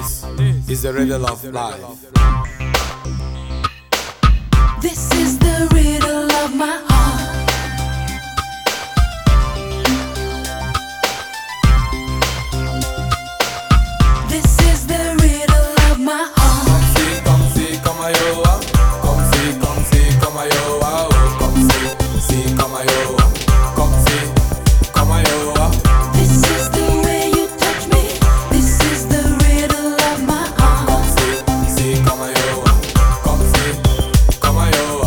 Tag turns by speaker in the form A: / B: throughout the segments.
A: This is the riddle of life.
B: This is the riddle of my heart. This is the riddle of my heart.
A: Come see, come ayoa. Come see, come ayoa. Come see, come ayoa. Come see, come ayoa.
B: This is the way you touch me. This is the riddle of my heart.
A: Come see, come ayoa. Come see, come ayoa.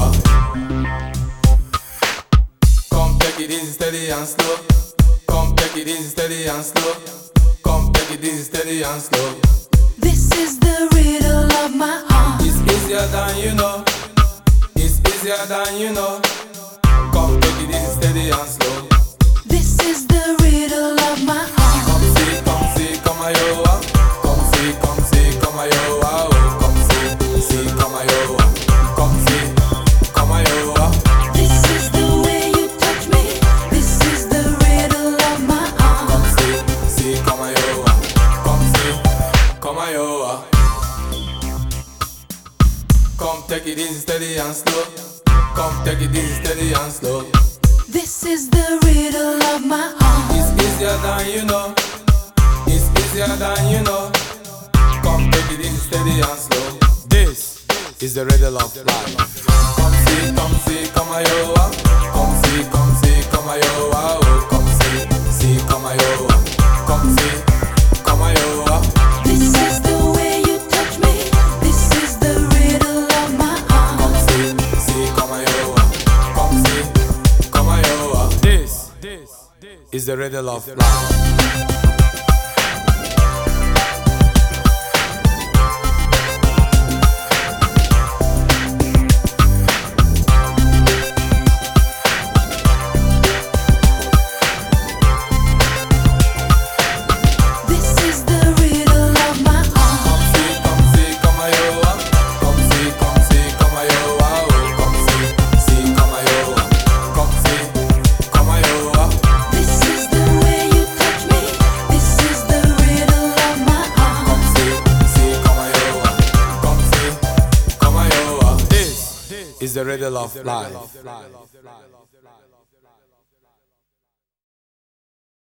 A: Come take it easy, steady and slow. Come take it easy, steady and slow. Come take it easy, steady and slow.
B: This is the riddle of my heart.
A: It's easier than you know. It's easier than you know. Come take it easy, steady and slow.
B: This is the riddle of my heart.
A: Come see, come ayoa. Come see, come ayoa. Oh, come see, come ayoa. Come see, come ayoa.
B: This is the way you touch me. This is the riddle of my heart.
A: Come see, come ayoa. Come see, come ayoa. Come take it easy, steady and slow. Come take it easy, steady and slow.
B: This is the riddle of my heart.
A: It's easier than you know. It's easier than you know. Come take it easy, steady and slow. This is the riddle of life. Come see, come ayoa. Come see, come ayoa. Oh, come see, come ayoa. Come see, come ayoa.
B: This is the way you touch me. This is the riddle of my heart.
A: Come see, come ayoa. Come see, come ayoa. This is the riddle of life.
B: This is the riddle of my heart.
A: Come see, come ayoa. Come see, come ayoa. Oh, come see, come ayoa. Come see, come ayoa.
B: This is the way you touch me. This is the riddle of my heart.
A: Come see, come ayoa. Come see, come ayoa. This is the riddle of life.